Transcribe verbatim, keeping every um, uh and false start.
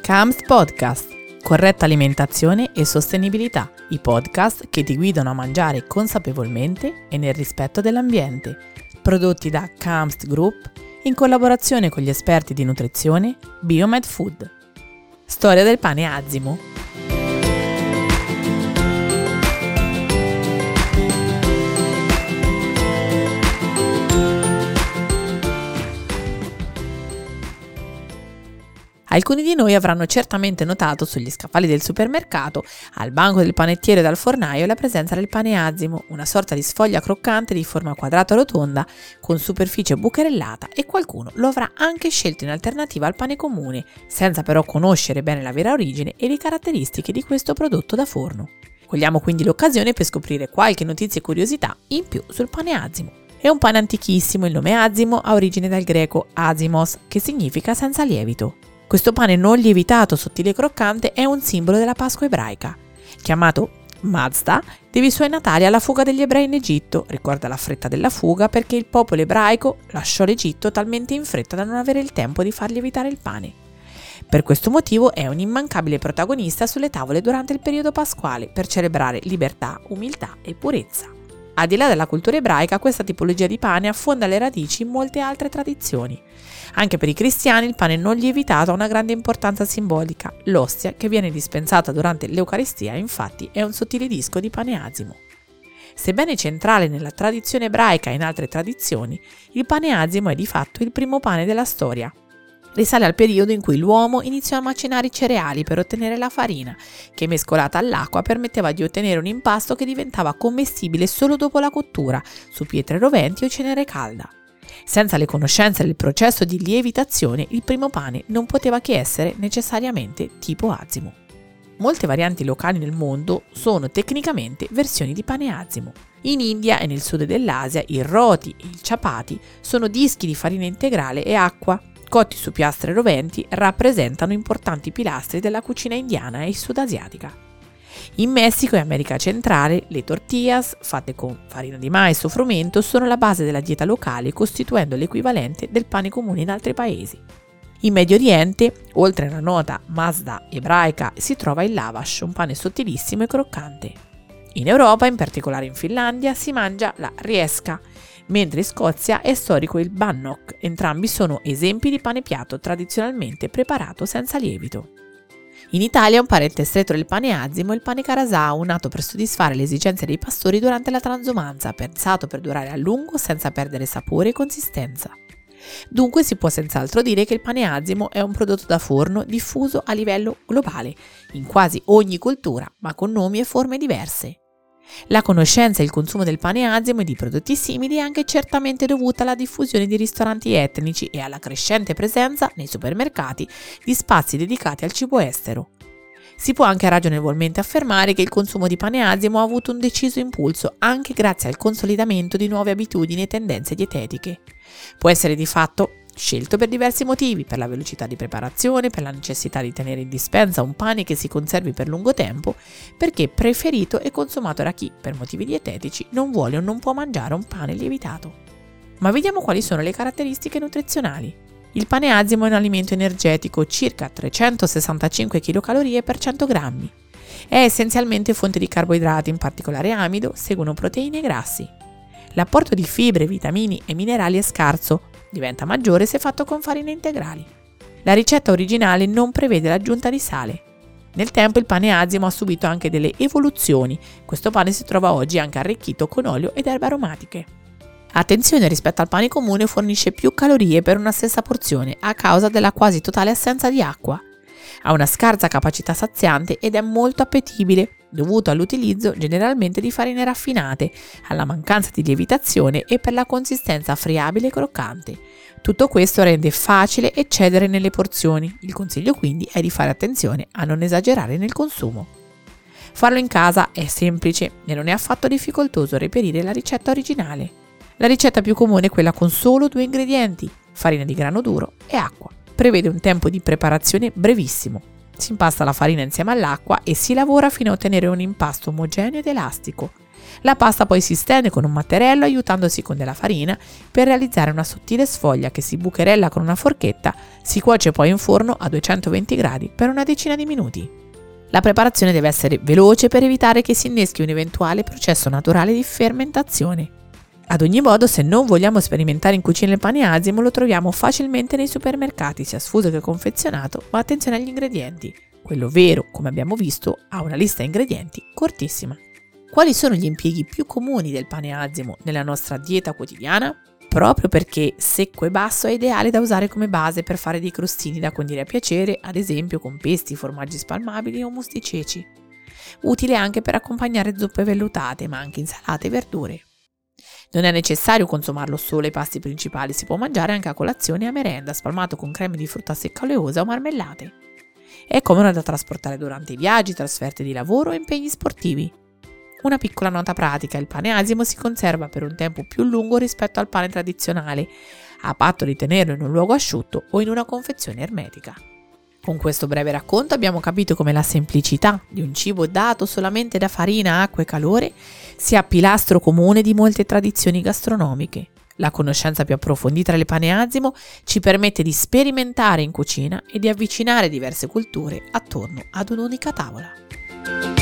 C A M S Podcast, corretta alimentazione e sostenibilità, i podcast che ti guidano a mangiare consapevolmente e nel rispetto dell'ambiente, prodotti da C A M S Group in collaborazione con gli esperti di nutrizione Biomed Food. Storia del pane azimo. Alcuni di noi avranno certamente notato sugli scaffali del supermercato, al banco del panettiere e dal fornaio, la presenza del pane azimo, una sorta di sfoglia croccante di forma quadrato-rotonda con superficie bucherellata, e qualcuno lo avrà anche scelto in alternativa al pane comune, senza però conoscere bene la vera origine e le caratteristiche di questo prodotto da forno. Cogliamo quindi l'occasione per scoprire qualche notizia e curiosità in più sul pane azimo. È un pane antichissimo, il nome azimo ha origine dal greco azimos, che significa senza lievito. Questo pane non lievitato, sottile e croccante è un simbolo della Pasqua ebraica. Chiamato Mazda, deve i suoi natali alla fuga degli ebrei in Egitto. Ricorda la fretta della fuga perché il popolo ebraico lasciò l'Egitto talmente in fretta da non avere il tempo di far lievitare il pane. Per questo motivo è un immancabile protagonista sulle tavole durante il periodo pasquale per celebrare libertà, umiltà e purezza. Al di là della cultura ebraica, questa tipologia di pane affonda le radici in molte altre tradizioni. Anche per i cristiani il pane non lievitato ha una grande importanza simbolica. L'ostia, che viene dispensata durante l'Eucaristia, infatti è un sottile disco di pane azimo. Sebbene centrale nella tradizione ebraica e in altre tradizioni, il pane azimo è di fatto il primo pane della storia. Risale al periodo in cui l'uomo iniziò a macinare i cereali per ottenere la farina, che mescolata all'acqua permetteva di ottenere un impasto che diventava commestibile solo dopo la cottura, su pietre roventi o cenere calda. Senza le conoscenze del processo di lievitazione, il primo pane non poteva che essere necessariamente tipo azimo. Molte varianti locali nel mondo sono tecnicamente versioni di pane azimo. In India e nel sud dell'Asia il roti e il chapati sono dischi di farina integrale e acqua, cotti su piastre roventi, rappresentano importanti pilastri della cucina indiana e sudasiatica. In Messico e America centrale le tortillas, fatte con farina di mais o frumento, sono la base della dieta locale, costituendo l'equivalente del pane comune in altri paesi. In Medio Oriente, oltre alla nota Mazda ebraica, si trova il lavash, un pane sottilissimo e croccante. In Europa, in particolare in Finlandia, si mangia la riesca, mentre in Scozia è storico il bannock. Entrambi sono esempi di pane piatto tradizionalmente preparato senza lievito. In Italia un parente stretto del pane azimo è il pane carasau, nato per soddisfare le esigenze dei pastori durante la transumanza, pensato per durare a lungo senza perdere sapore e consistenza. Dunque si può senz'altro dire che il pane azimo è un prodotto da forno diffuso a livello globale, in quasi ogni cultura, ma con nomi e forme diverse. La conoscenza e il consumo del pane azimo e di prodotti simili è anche certamente dovuta alla diffusione di ristoranti etnici e alla crescente presenza nei supermercati di spazi dedicati al cibo estero. Si può anche ragionevolmente affermare che il consumo di pane azimo ha avuto un deciso impulso anche grazie al consolidamento di nuove abitudini e tendenze dietetiche. Può essere di fatto scelto per diversi motivi: per la velocità di preparazione, per la necessità di tenere in dispensa un pane che si conservi per lungo tempo, perché preferito e consumato da chi, per motivi dietetici, non vuole o non può mangiare un pane lievitato. Ma vediamo quali sono le caratteristiche nutrizionali. Il pane azimo è un alimento energetico, circa trecentosessantacinque chilocalorie per cento grammi. È essenzialmente fonte di carboidrati, in particolare amido, seguono proteine e grassi. L'apporto di fibre, vitamini e minerali è scarso, diventa maggiore se fatto con farine integrali. La ricetta originale non prevede l'aggiunta di sale. Nel tempo il pane azimo ha subito anche delle evoluzioni. Questo pane si trova oggi anche arricchito con olio ed erbe aromatiche. Attenzione, rispetto al pane comune fornisce più calorie per una stessa porzione a causa della quasi totale assenza di acqua. Ha una scarsa capacità saziante ed è molto appetibile, dovuto all'utilizzo generalmente di farine raffinate, alla mancanza di lievitazione e per la consistenza friabile e croccante. Tutto questo rende facile eccedere nelle porzioni. Il consiglio quindi è di fare attenzione a non esagerare nel consumo. Farlo in casa è semplice e non è affatto difficoltoso reperire la ricetta originale. La ricetta più comune è quella con solo due ingredienti, farina di grano duro e acqua. Prevede un tempo di preparazione brevissimo. Si impasta la farina insieme all'acqua e si lavora fino a ottenere un impasto omogeneo ed elastico. La pasta poi si stende con un matterello aiutandosi con della farina per realizzare una sottile sfoglia che si bucherella con una forchetta, si cuoce poi in forno a duecentoventi gradi per una decina di minuti. La preparazione deve essere veloce per evitare che si inneschi un eventuale processo naturale di fermentazione. Ad ogni modo, se non vogliamo sperimentare in cucina il pane azimo, lo troviamo facilmente nei supermercati, sia sfuso che confezionato, ma attenzione agli ingredienti. Quello vero, come abbiamo visto, ha una lista di ingredienti cortissima. Quali sono gli impieghi più comuni del pane azimo nella nostra dieta quotidiana? Proprio perché secco e basso è ideale da usare come base per fare dei crostini da condire a piacere, ad esempio con pesti, formaggi spalmabili o musti ceci. Utile anche per accompagnare zuppe vellutate, ma anche insalate e verdure. Non è necessario consumarlo solo ai pasti principali, si può mangiare anche a colazione e a merenda, spalmato con creme di frutta secca oleosa o marmellate. È comodo da trasportare durante i viaggi, trasferte di lavoro e impegni sportivi. Una piccola nota pratica: il pane azimo si conserva per un tempo più lungo rispetto al pane tradizionale, a patto di tenerlo in un luogo asciutto o in una confezione ermetica. Con questo breve racconto abbiamo capito come la semplicità di un cibo dato solamente da farina, acqua e calore sia pilastro comune di molte tradizioni gastronomiche. La conoscenza più approfondita del pane azimo ci permette di sperimentare in cucina e di avvicinare diverse culture attorno ad un'unica tavola.